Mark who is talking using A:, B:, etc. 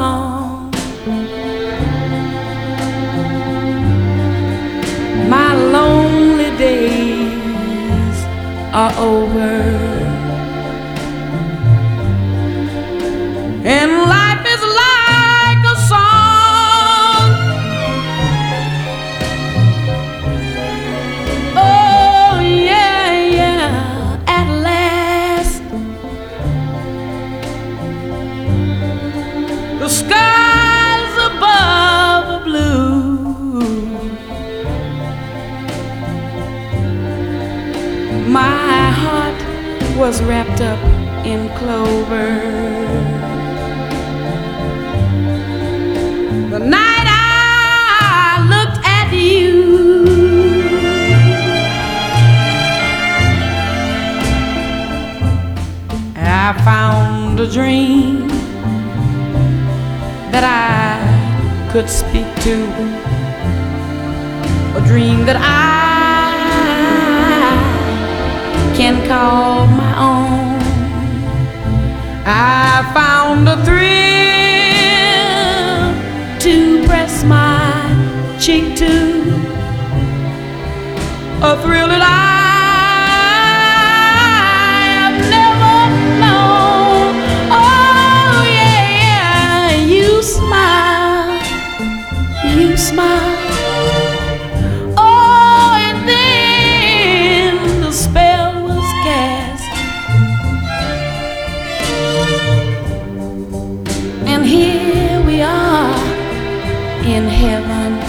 A: song. My lonely days are over, and life is like a song. Oh yeah, yeah, at last the skies above are blue. My heart was wrapped up in clover the night I looked at you. I found a dream that I could speak to, a dream that I can call my own. I found a thrill to press my cheek to, a thrill that I have never known. Oh yeah, yeah, you smile, you smile. Oh, and then the spell was cast, and here we are in heaven.